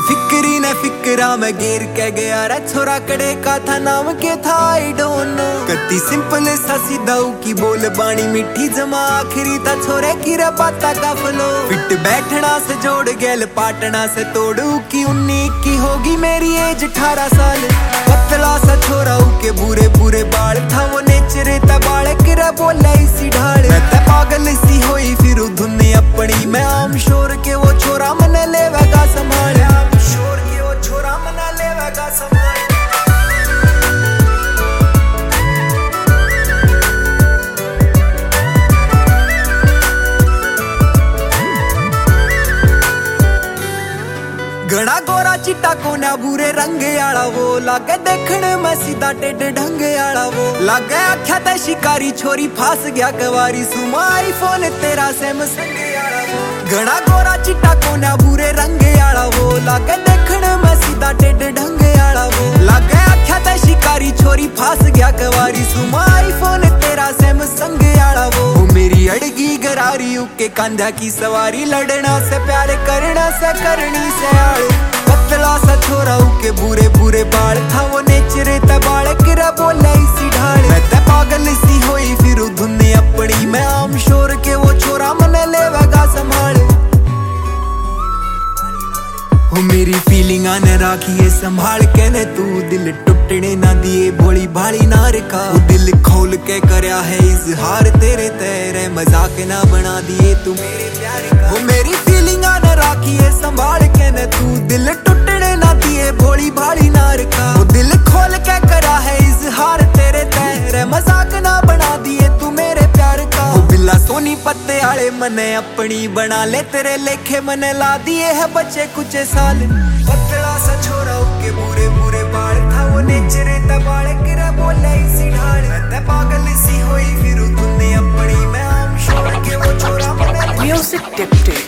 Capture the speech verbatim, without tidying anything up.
फिक्री न फिक्रा मैं गिर के गया रे छोरा कड़े का था नाम के था आई डोंट नो। कति सिंपल सा सीधा की बोल बाणी मीठी जमा आखिरी था छोरे की रे बाता का फ्लो। फिट बैठना से जोड़ गेल पाटना से तोड़ू की उन्नी की होगी मेरी एज अठारह साल। पतला सा छोरा के बुरे बुरे बाल था वो नेचरे ता बाल किरा बोला इसी ढाल। मैं ता पागल सी होई फिर धुन्ने अपनी मैं आम शोर के वो छोरा मन लेवेगा संभाल। आम शोर के वो छोरा मन लेवेगा संभाल। घना गोरा चिट्टा कोना बुरे रंग आला वो लागे देखण में सीधा टेढ़ ढंग आला वो लागे आख्या ते शिकारी छोरी फास गया कवारी सुमा आईफोन तेरा सैमसंग आला वो। घना गोरा चिट्टा कोना बुरे रंग आला वो लागे देखण में सीधा टेढ़ ढंग आला वो लागे आख्या ते शिकारी छोरी फास गया कवारी सुमा आईफोन तेरा सैमसंग आला वो। मेरी अड़गी गरारी के कांधा की सवारी लड़ना से प्यार करना से करनी से आड़। पतला सा छोरा के बुरे बुरे बाल था वो नेचरे ता बाल किरा बोला इसी ढाल। मैं ता पागल सी होई फिर धुन्ने अपनी मैं आम शोर के वो छोरा मन लेवेगा संभाल। हो मेरी फीलिंग आने राखिए संभाल के ने तू दिल टूटने ना दिए भोली भाली ना रखा। दिल खोल के करया है इजहार तेरे तेरे मजाक ना बना दिए तू मेरे प्यार का। हो मेरी फीलिंग आने राखिए संभाल के ने तू दिल टूटने ना दिए भोली भाली ना रखा। वो दिल खोल के करा है इजहार तेरे तेरे मजाक ना बना दिए तू मेरे प्यार का। हो बिल्ला सोनी पत्ते आले मने अपनी बना ले तेरे लेखे मने ला दिए है बच्चे कुछ साल। पतला सा छोरा के बुरे बुरे बाल था वो नेचरे ता बाल किरा बोला इसी ढाल। मैं पागल सी होई फिर तूने अपनी मैं आम शोर के वो छोरा मने म्यूजिक टिप टिप।